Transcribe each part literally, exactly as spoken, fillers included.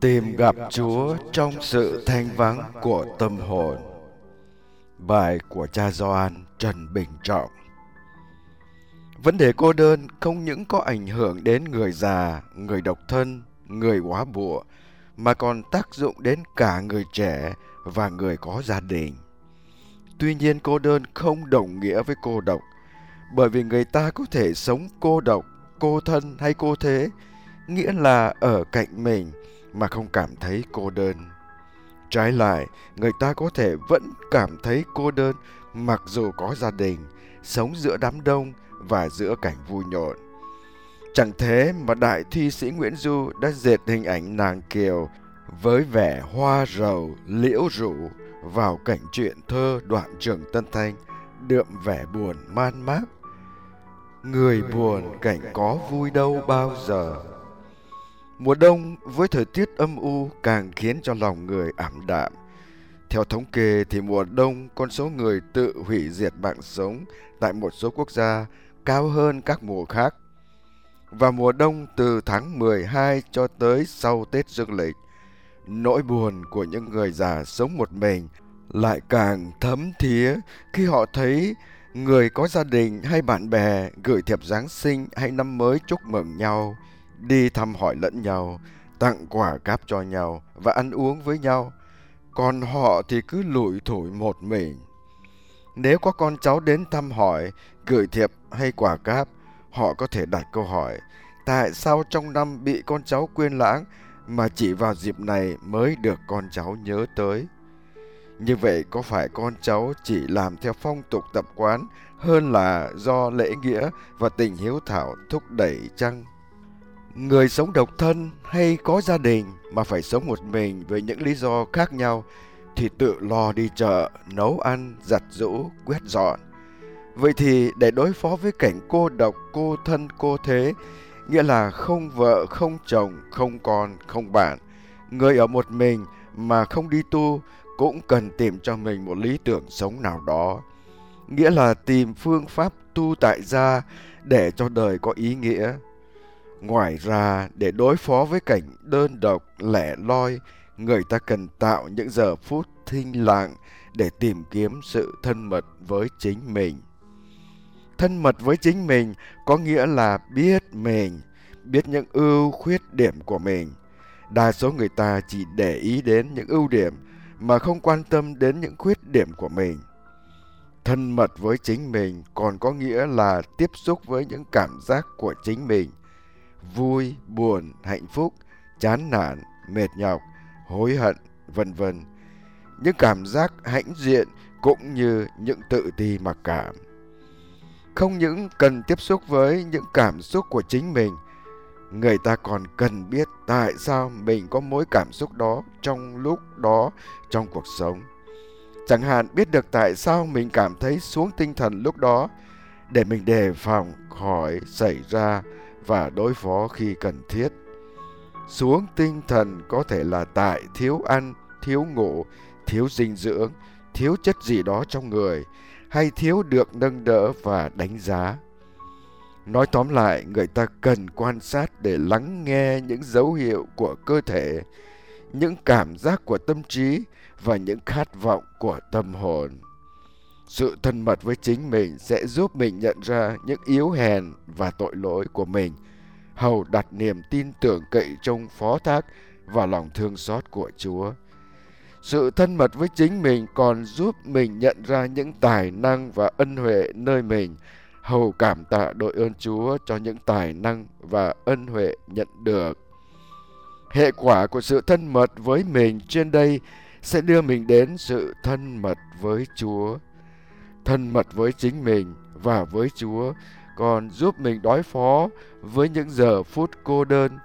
Tìm gặp Chúa trong sự thanh vắng của tâm hồn. Bài của cha Gioan Trần Bình Trọng. Vấn đề cô đơn không những có ảnh hưởng đến người già, người độc thân, người góa bụa, mà còn tác dụng đến cả người trẻ và người có gia đình. Tuy nhiên, cô đơn không đồng nghĩa với cô độc, bởi vì người ta có thể sống cô độc, cô thân hay cô thế, nghĩa là ở cạnh mình mà không cảm thấy cô đơn. Trái lại, người ta có thể vẫn cảm thấy cô đơn mặc dù có gia đình, sống giữa đám đông và giữa cảnh vui nhộn. Chẳng thế mà đại thi sĩ Nguyễn Du đã dệt hình ảnh nàng Kiều với vẻ hoa rầu, liễu rủ vào cảnh truyện thơ Đoạn Trường Tân Thanh, đượm vẻ buồn man mác. Người buồn cảnh có vui đâu bao giờ. Mùa đông với thời tiết âm u càng khiến cho lòng người ảm đạm. Theo thống kê thì mùa đông con số người tự hủy diệt mạng sống tại một số quốc gia cao hơn các mùa khác. Và mùa đông từ tháng mười hai cho tới sau Tết Dương lịch, nỗi buồn của những người già sống một mình lại càng thấm thía khi họ thấy người có gia đình hay bạn bè gửi thiệp Giáng sinh hay năm mới chúc mừng nhau, đi thăm hỏi lẫn nhau, tặng quà cáp cho nhau và ăn uống với nhau. Còn họ thì cứ lủi thủi một mình. Nếu có con cháu đến thăm hỏi, gửi thiệp hay quà cáp, họ có thể đặt câu hỏi: tại sao trong năm bị con cháu quên lãng mà chỉ vào dịp này mới được con cháu nhớ tới? Như vậy có phải con cháu chỉ làm theo phong tục tập quán hơn là do lễ nghĩa và tình hiếu thảo thúc đẩy chăng? Người sống độc thân hay có gia đình mà phải sống một mình với những lý do khác nhau thì tự lo đi chợ, nấu ăn, giặt giũ, quét dọn. Vậy thì để đối phó với cảnh cô độc, cô thân, cô thế, nghĩa là không vợ, không chồng, không con, không bạn, người ở một mình mà không đi tu cũng cần tìm cho mình một lý tưởng sống nào đó. Nghĩa là tìm phương pháp tu tại gia để cho đời có ý nghĩa. Ngoài ra, để đối phó với cảnh đơn độc, lẻ loi, người ta cần tạo những giờ phút thinh lặng để tìm kiếm sự thân mật với chính mình. Thân mật với chính mình có nghĩa là biết mình, biết những ưu khuyết điểm của mình. Đa số người ta chỉ để ý đến những ưu điểm mà không quan tâm đến những khuyết điểm của mình. Thân mật với chính mình còn có nghĩa là tiếp xúc với những cảm giác của chính mình: vui, buồn, hạnh phúc, chán nản, mệt nhọc, hối hận, vân vân. Những cảm giác hãnh diện cũng như những tự ti mặc cảm. Không những cần tiếp xúc với những cảm xúc của chính mình, người ta còn cần biết tại sao mình có mỗi cảm xúc đó trong lúc đó trong cuộc sống. Chẳng hạn biết được tại sao mình cảm thấy xuống tinh thần lúc đó để mình đề phòng khỏi xảy ra và đối phó khi cần thiết. Xuống tinh thần có thể là tại thiếu ăn, thiếu ngủ, thiếu dinh dưỡng, thiếu chất gì đó trong người, hay thiếu được nâng đỡ và đánh giá. Nói tóm lại, người ta cần quan sát để lắng nghe những dấu hiệu của cơ thể, những cảm giác của tâm trí và những khát vọng của tâm hồn. Sự thân mật với chính mình sẽ giúp mình nhận ra những yếu hèn và tội lỗi của mình, hầu đặt niềm tin tưởng cậy trông phó thác vào lòng thương xót của Chúa. Sự thân mật với chính mình còn giúp mình nhận ra những tài năng và ân huệ nơi mình, hầu cảm tạ đội ơn Chúa cho những tài năng và ân huệ nhận được. Hệ quả của sự thân mật với mình trên đây sẽ đưa mình đến sự thân mật với Chúa. Thân mật với chính mình và với Chúa còn giúp mình đối phó với những giờ phút cô đơn.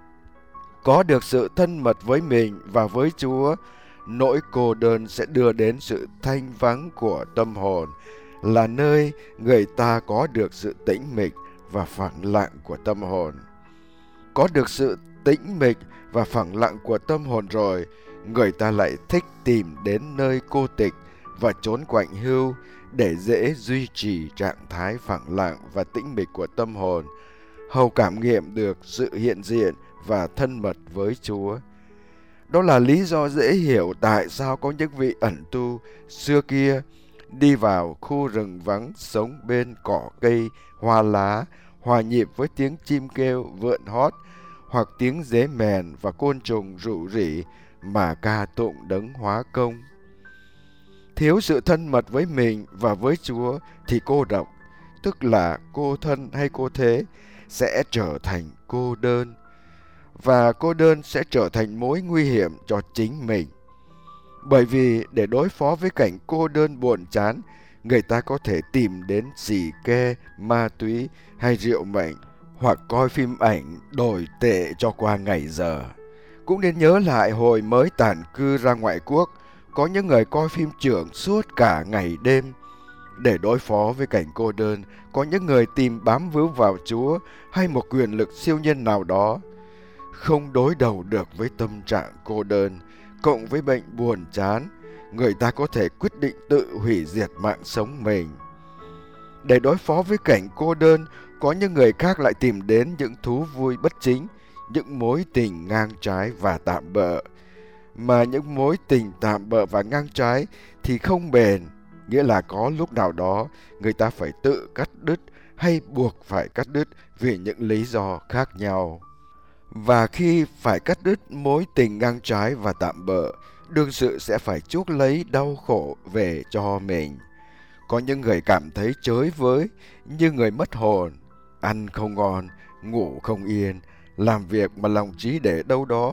Có được sự thân mật với mình và với Chúa, nỗi cô đơn sẽ đưa đến sự thanh vắng của tâm hồn, là nơi người ta có được sự tĩnh mịch và phẳng lặng của tâm hồn. Có được sự tĩnh mịch và phẳng lặng của tâm hồn rồi, người ta lại thích tìm đến nơi cô tịch và trốn quạnh hiu để dễ duy trì trạng thái phẳng lặng và tĩnh mịch của tâm hồn, hầu cảm nghiệm được sự hiện diện và thân mật với Chúa. Đó là lý do dễ hiểu tại sao có những vị ẩn tu xưa kia đi vào khu rừng vắng sống bên cỏ cây, hoa lá, hòa nhịp với tiếng chim kêu vượn hót hoặc tiếng dế mèn và côn trùng rủ rỉ mà ca tụng đấng hóa công. Thiếu sự thân mật với mình và với Chúa thì cô độc, tức là cô thân hay cô thế, sẽ trở thành cô đơn. Và cô đơn sẽ trở thành mối nguy hiểm cho chính mình. Bởi vì để đối phó với cảnh cô đơn buồn chán, người ta có thể tìm đến xì ke, ma túy hay rượu mạnh, hoặc coi phim ảnh đổi tệ cho qua ngày giờ. Cũng nên nhớ lại hồi mới tản cư ra ngoại quốc, có những người coi phim chưởng suốt cả ngày đêm. Để đối phó với cảnh cô đơn, có những người tìm bám víu vào Chúa hay một quyền lực siêu nhân nào đó. Không đối đầu được với tâm trạng cô đơn, cộng với bệnh buồn chán, người ta có thể quyết định tự hủy diệt mạng sống mình. Để đối phó với cảnh cô đơn, có những người khác lại tìm đến những thú vui bất chính, những mối tình ngang trái và tạm bợ. Mà những mối tình tạm bợ và ngang trái thì không bền, nghĩa là có lúc nào đó người ta phải tự cắt đứt hay buộc phải cắt đứt vì những lý do khác nhau. Và khi phải cắt đứt mối tình ngang trái và tạm bợ, đương sự sẽ phải chuốc lấy đau khổ về cho mình. Có những người cảm thấy chới với như người mất hồn, ăn không ngon, ngủ không yên, làm việc mà lòng trí để đâu đó.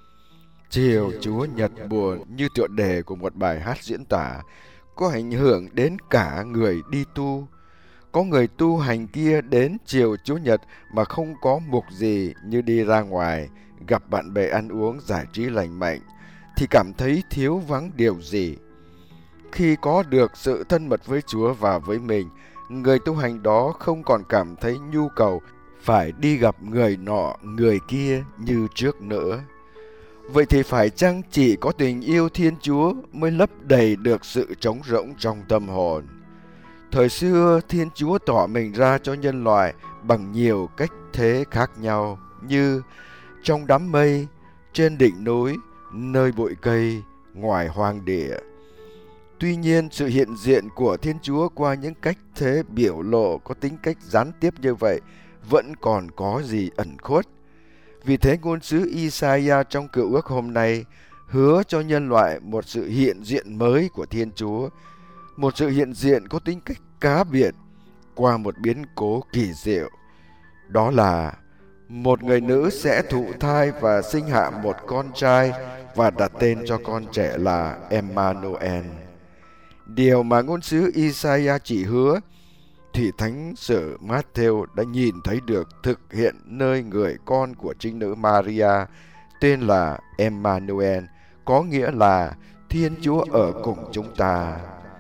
Chiều Chúa Nhật buồn như tựa đề của một bài hát diễn tả, có ảnh hưởng đến cả người đi tu. Có người tu hành kia đến chiều Chúa Nhật mà không có mục gì như đi ra ngoài, gặp bạn bè ăn uống giải trí lành mạnh, thì cảm thấy thiếu vắng điều gì. Khi có được sự thân mật với Chúa và với mình, người tu hành đó không còn cảm thấy nhu cầu phải đi gặp người nọ, người kia như trước nữa. Vậy thì phải chăng chỉ có tình yêu Thiên Chúa mới lấp đầy được sự trống rỗng trong tâm hồn? Thời xưa, Thiên Chúa tỏ mình ra cho nhân loại bằng nhiều cách thế khác nhau, như trong đám mây, trên đỉnh núi, nơi bụi cây, ngoài hoang địa. Tuy nhiên, sự hiện diện của Thiên Chúa qua những cách thế biểu lộ có tính cách gián tiếp như vậy vẫn còn có gì ẩn khuất. Vì thế ngôn sứ Isaiah trong Cựu Ước hôm nay hứa cho nhân loại một sự hiện diện mới của Thiên Chúa, một sự hiện diện có tính cách cá biệt qua một biến cố kỳ diệu. Đó là một người nữ sẽ thụ thai và sinh hạ một con trai và đặt tên cho con trẻ là Emmanuel. Điều mà ngôn sứ Isaiah chỉ hứa thì Thánh sử Matthew đã nhìn thấy được thực hiện nơi người con của trinh nữ Maria tên là Emmanuel, có nghĩa là Thiên Chúa ở cùng chúng ta.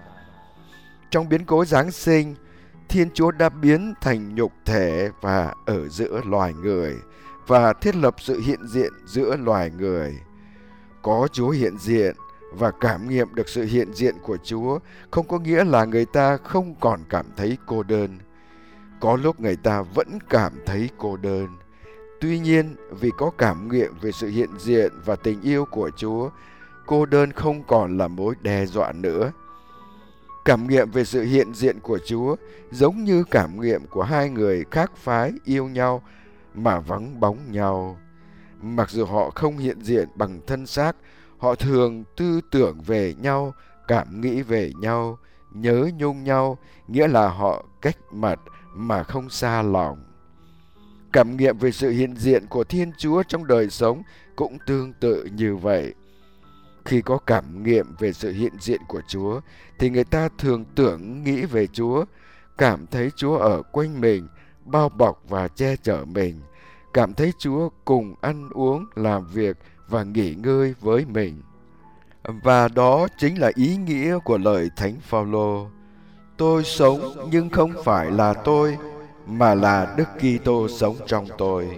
Trong biến cố Giáng sinh, Thiên Chúa đã biến thành nhục thể và ở giữa loài người và thiết lập sự hiện diện giữa loài người. Có Chúa hiện diện và cảm nghiệm được sự hiện diện của Chúa không có nghĩa là người ta không còn cảm thấy cô đơn. Có lúc người ta vẫn cảm thấy cô đơn. Tuy nhiên, vì có cảm nghiệm về sự hiện diện và tình yêu của Chúa, cô đơn không còn là mối đe dọa nữa. Cảm nghiệm về sự hiện diện của Chúa giống như cảm nghiệm của hai người khác phái yêu nhau mà vắng bóng nhau. Mặc dù họ không hiện diện bằng thân xác, họ thường tư tưởng về nhau, cảm nghĩ về nhau, nhớ nhung nhau, nghĩa là họ cách mặt mà không xa lòng. Cảm nghiệm về sự hiện diện của Thiên Chúa trong đời sống cũng tương tự như vậy. Khi có cảm nghiệm về sự hiện diện của Chúa, thì người ta thường tưởng nghĩ về Chúa, cảm thấy Chúa ở quanh mình, bao bọc và che chở mình, cảm thấy Chúa cùng ăn uống, làm việc và nghỉ ngơi với mình. Và đó chính là ý nghĩa của lời Thánh Phaolô: tôi sống nhưng không phải là tôi, mà là Đức Kitô sống trong tôi.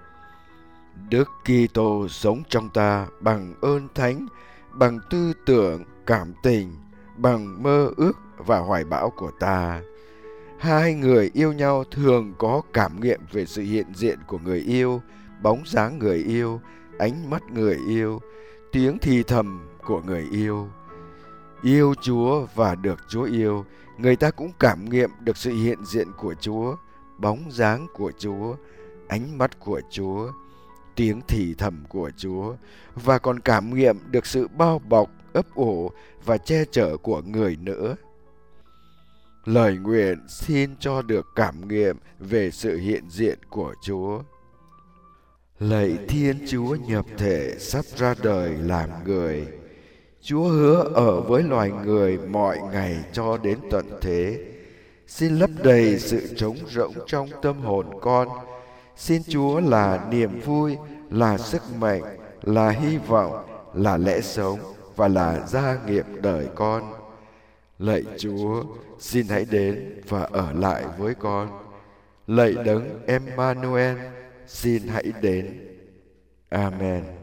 Đức Kitô sống trong ta bằng ơn thánh, bằng tư tưởng, cảm tình, bằng mơ ước và hoài bão của ta. Hai người yêu nhau thường có cảm nghiệm về sự hiện diện của người yêu, bóng dáng người yêu, ánh mắt người yêu, tiếng thì thầm của người yêu. Yêu Chúa và được Chúa yêu, người ta cũng cảm nghiệm được sự hiện diện của Chúa, bóng dáng của Chúa, ánh mắt của Chúa, tiếng thì thầm của Chúa, và còn cảm nghiệm được sự bao bọc, ấp ủ và che chở của người nữa. Lời nguyện xin cho được cảm nghiệm về sự hiện diện của Chúa. Lạy Thiên Chúa nhập thể sắp ra đời làm người, Chúa hứa ở với loài người mọi ngày cho đến tận thế. Xin lấp đầy sự trống rỗng trong tâm hồn con. Xin Chúa là niềm vui, là sức mạnh, là hy vọng, là lẽ sống và là gia nghiệp đời con. Lạy Chúa, xin hãy đến và ở lại với con. Lạy Đấng Emmanuel, xin hãy đến. Amen.